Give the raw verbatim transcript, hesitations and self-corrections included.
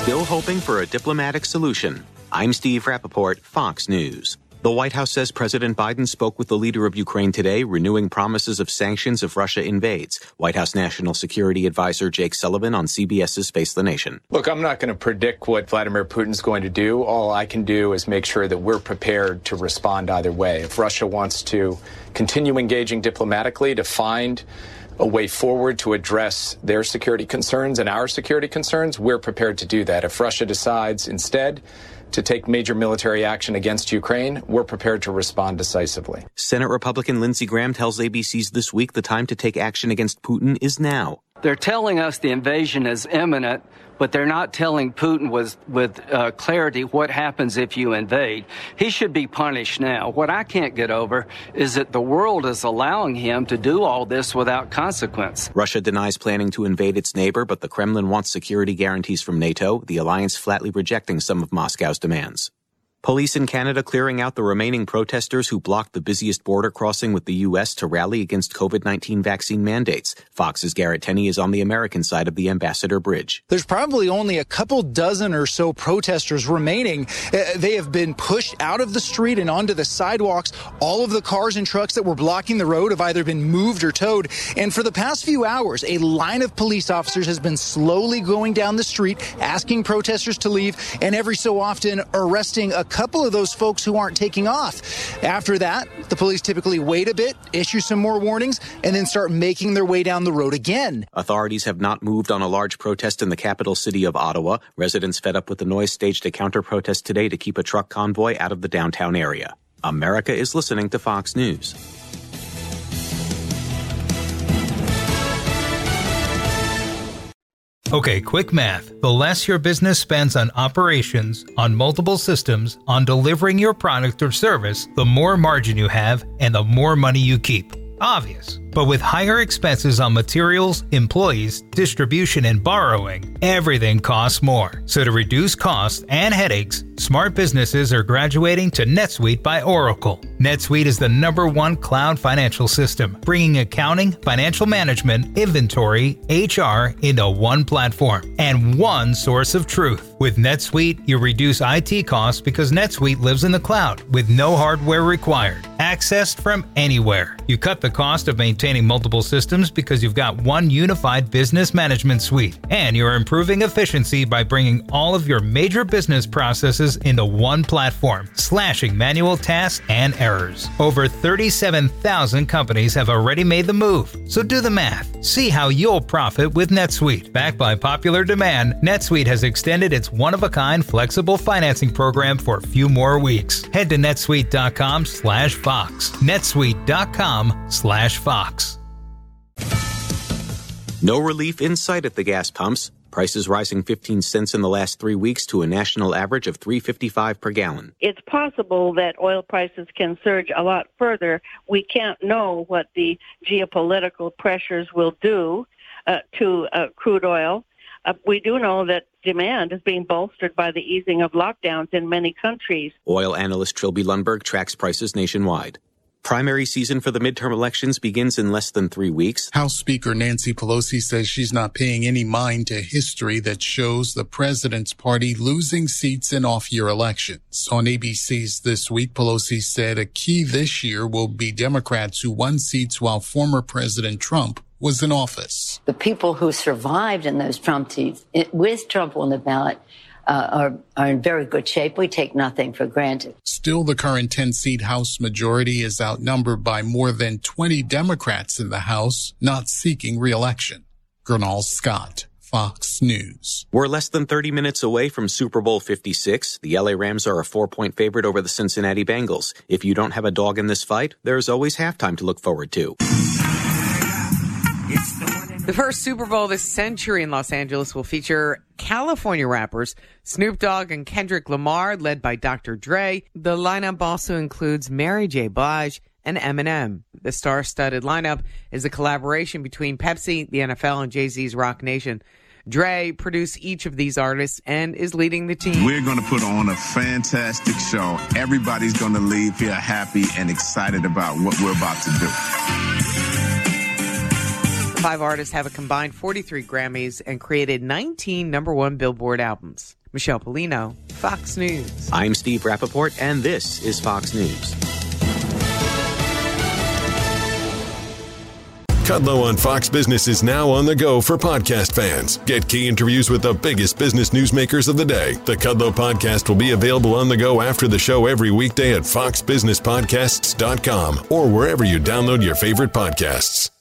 Still hoping for a diplomatic solution. I'm Steve Rappaport, Fox News. The White House says President Biden spoke with the leader of Ukraine today, renewing promises of sanctions if Russia invades. White House National Security Advisor Jake Sullivan on CBS's Face the Nation. Look, I'm not going to predict what Vladimir Putin's going to do. All I can do is make sure that we're prepared to respond either way. If Russia wants to continue engaging diplomatically to find a way forward to address their security concerns and our security concerns, we're prepared to do that. If Russia decides instead to take major military action against Ukraine, we're prepared to respond decisively. Senate Republican Lindsey Graham tells A B C's This Week the time to take action against Putin is now. They're telling us the invasion is imminent, but they're not telling Putin with, with uh, clarity what happens if you invade. He should be punished now. What I can't get over is that the world is allowing him to do all this without consequence. Russia denies planning to invade its neighbor, but the Kremlin wants security guarantees from NATO, the alliance flatly rejecting some of Moscow's demands. Police in Canada clearing out the remaining protesters who blocked the busiest border crossing with the U S to rally against covid nineteen vaccine mandates. Fox's Garrett Tenney is on the American side of the Ambassador Bridge. There's probably only a couple dozen or so protesters remaining. Uh, they have been pushed out of the street and onto the sidewalks. All of the cars and trucks that were blocking the road have either been moved or towed. And for the past few hours, a line of police officers has been slowly going down the street, asking protesters to leave, and every so often arresting a couple of those folks who aren't taking off. After that, the police typically wait a bit, issue some more warnings, and then start making their way down the road again. Authorities have not moved on a large protest in the capital city of Ottawa. Residents fed up with the noise staged a counter-protest today to keep a truck convoy out of the downtown area. America is listening to Fox News. Okay, quick math. The less your business spends on operations, on multiple systems, on delivering your product or service, the more margin you have and the more money you keep. Obvious. But with higher expenses on materials, employees, distribution, and borrowing, everything costs more. So to reduce costs and headaches, smart businesses are graduating to NetSuite by Oracle. NetSuite is the number one cloud financial system, bringing accounting, financial management, inventory, H R into one platform and one source of truth. With NetSuite, you reduce I T costs because NetSuite lives in the cloud with no hardware required, accessed from anywhere. You cut the cost of maintaining multiple systems because you've got one unified business management suite, and you're improving efficiency by bringing all of your major business processes into one platform, slashing manual tasks and errors. Over thirty-seven thousand companies have already made the move, so do the math. See how you'll profit with NetSuite. Backed by popular demand, NetSuite has extended its one-of-a-kind flexible financing program for a few more weeks. Head to netsuite.com slash Fox. netsuite.com slash Fox. No relief in sight at the gas pumps. Prices rising fifteen cents in the last three weeks to a national average of three dollars and fifty-five cents per gallon. It's possible that oil prices can surge a lot further. We can't know what the geopolitical pressures will do uh, to uh, crude oil. Uh, we do know that demand is being bolstered by the easing of lockdowns in many countries. Oil analyst Trilby Lundberg tracks prices nationwide. Primary season for the midterm elections begins in less than three weeks. House Speaker Nancy Pelosi says she's not paying any mind to history that shows the president's party losing seats in off-year elections. On A B C's This Week, Pelosi said a key this year will be Democrats who won seats while former President Trump was in office. The people who survived in those Trump seats with Trump on the ballot Uh, are, are in very good shape. We take nothing for granted. Still, the current ten-seat House majority is outnumbered by more than twenty Democrats in the House not seeking re-election. Gernal Scott, Fox News. We're less than thirty minutes away from Super Bowl fifty-six. The L A Rams are a four-point favorite over the Cincinnati Bengals. If you don't have a dog in this fight, there's always halftime to look forward to. The first Super Bowl this century in Los Angeles will feature California rappers Snoop Dogg and Kendrick Lamar, led by Doctor Dre. The lineup also includes Mary J. Blige and Eminem. The star-studded lineup is a collaboration between Pepsi, the N F L, and Jay-Z's Rock Nation. Dre produced each of these artists and is leading the team. We're going to put on a fantastic show. Everybody's going to leave here happy and excited about what we're about to do. Five artists have a combined forty-three Grammys and created nineteen number one Billboard albums. Michelle Polino, Fox News. I'm Steve Rappaport, and this is Fox News. Kudlow on Fox Business is now on the go for podcast fans. Get key interviews with the biggest business newsmakers of the day. The Kudlow podcast will be available on the go after the show every weekday at fox business podcasts dot com or wherever you download your favorite podcasts.